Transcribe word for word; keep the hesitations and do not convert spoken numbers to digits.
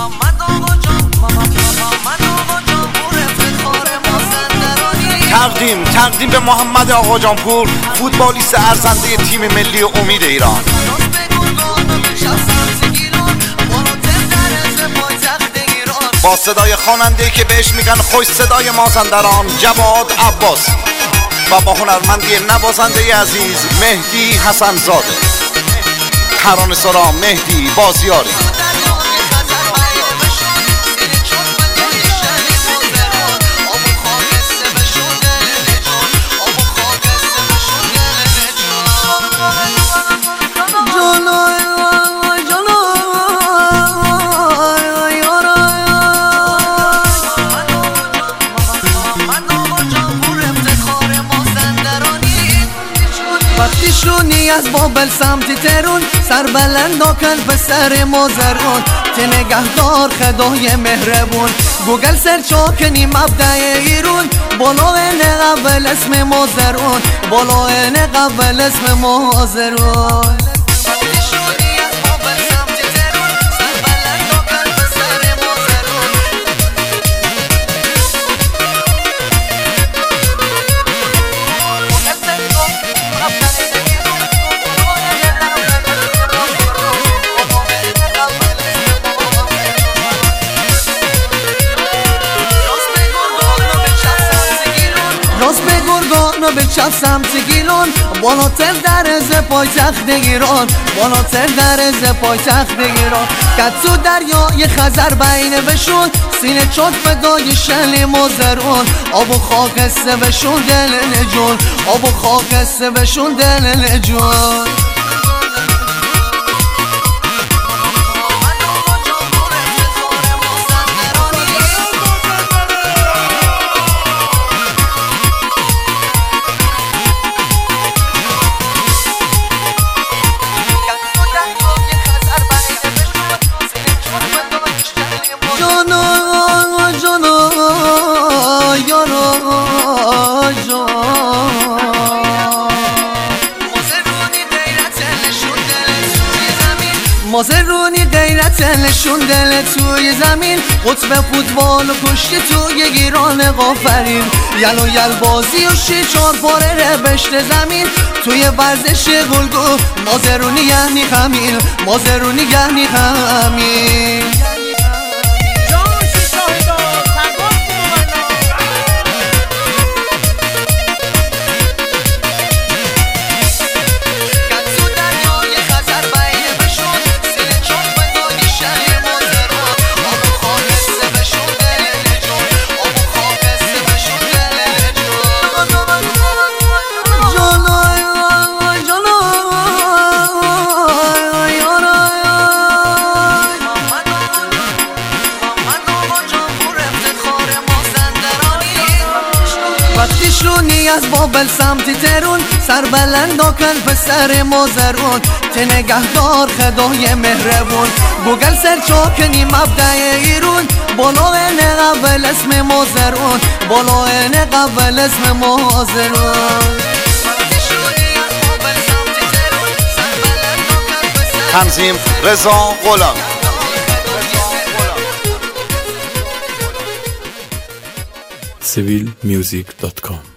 تقدیم تقدیم به محمد آقا جانپور، فوتبالیست ارزنده تیم ملی امید ایران. با صدای خواننده که بهش میگن خوش صدای مازندران، جواد عباسی، و با هنرمندی نوازنده عزیز مهدی حسن زاده، ترانه سرا مهدی بازیاری. شونی از بابل سمت ترون، سر بلند کن به سر مازرون، که نگهدار خدای مهربون. گوگل سرچ کنی مبدع ایرون، بالا نه قبل اسم مازرون، بالا نه قبل اسم مازرون. به چپ سمت گیلون، بالاتر در از پایتخت ایران، بالاتر در از پایتخت ایران. کتو دریای خزر بین بشون، سینه چوک فدای شل مازرون. آب و خاک است بشون دل نجون، آب و خاک است بشون دل نجون. مازرونی غیرت نشون دل توی زمین، قطب فوتبال و کشتی توی گیران قافرین. یل و یل بازی و شی چار پاره ربشت زمین، توی ورزش گلگو مازرونی یعنی همین، مازرونی یعنی همین. وقتی شونی از بابل سمت ترون، سر بلند کن به سر مازرون، که نگهدار خدای مهربون. گوگل سرچ کنی مبدع ایرون، بالا نه قبل اسم مازرون، بالا نه قبل اسم مازرون. تنظیم رضا غلام. سیویل میوزیک دات کام